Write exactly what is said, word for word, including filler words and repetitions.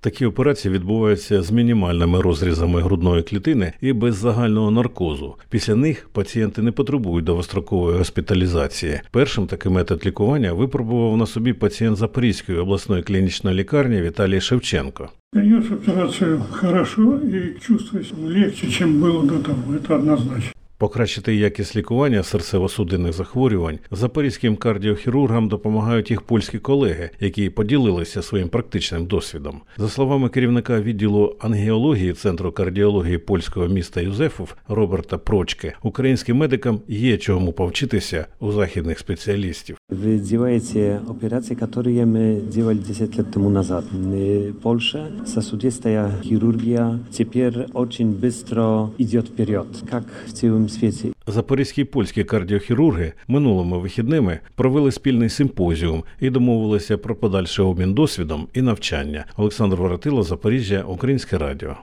Такі операції відбуваються з мінімальними розрізами грудної клітини і без загального наркозу. Після них пацієнти не потребують довгострокової госпіталізації. Першим такий метод лікування випробував на собі пацієнт Запорізької обласної клінічної лікарні Віталій Шевченко. Перенес операцию хорошо и чувствую легче, чем было до того. Это однозначно. Покращити якість лікування серцево-судинних захворювань запорізьким кардіохірургам допомагають їх польські колеги, які поділилися своїм практичним досвідом. За словами керівника відділу ангіології Центру кардіології польського міста Юзефов Роберта Прочки, українським медикам є чому повчитися у західних спеціалістів. Вы делаете операции, которые мы делали десять лет тому назад. В Польше сосудистая хирургия теперь очень быстро идет вперед, как в целом свете. Запорізькі і польські кардіохірурги минулими вихідними провели спільний симпозіум і домовилися про подальший обмін досвідом і навчання. Олександр Воротило, Запоріжжя, Українське радіо.